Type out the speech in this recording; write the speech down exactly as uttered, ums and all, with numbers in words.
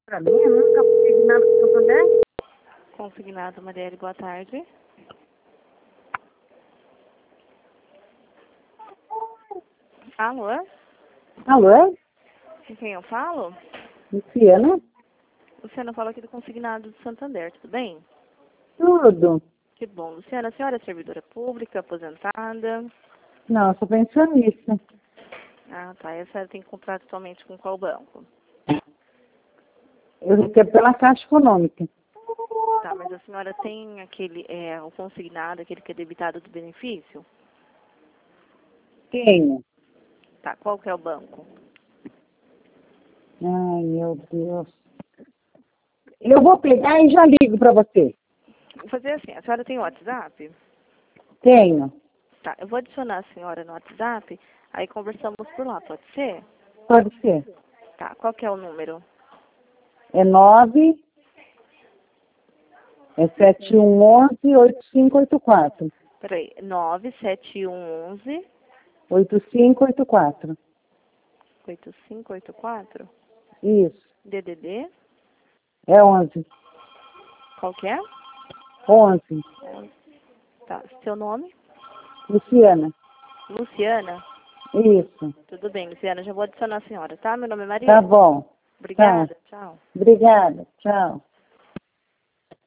Pra mim, eu nunca fiz nada com Santander. Consignado, Marielle, boa tarde. Alô? Alô? Com quem eu falo? Luciana? Luciana, fala aqui do Consignado do Santander, tudo bem? Tudo. Que bom. Luciana, a senhora é servidora pública, aposentada? Não, sou pensionista. Ah, tá. E a senhora tem contrato atualmente com qual banco? Eu recebo pela Caixa Econômica. Tá, mas a senhora tem aquele, é, o consignado, aquele que é debitado do benefício? Tenho. Tá, qual que é o banco? Ai, meu Deus. Eu vou pegar e já ligo para você. Vou fazer assim, a senhora tem WhatsApp? Tenho. Tá, eu vou adicionar a senhora no WhatsApp, aí conversamos por lá, pode ser? Pode ser. Tá, qual que é o número? É nove, é sete um onze, oito cinco oito quatro. Peraí, nove sete um onze oito cinco oito quatro. oito cinco oito quatro? Isso. D D D? É onze. Qual que é? onze. Tá, seu nome? Luciana. Luciana? Isso. Tudo bem, Luciana, já vou adicionar a senhora, tá? Meu nome é Maria. Tá bom. Tá. Obrigada, tchau. Obrigada. Tchau.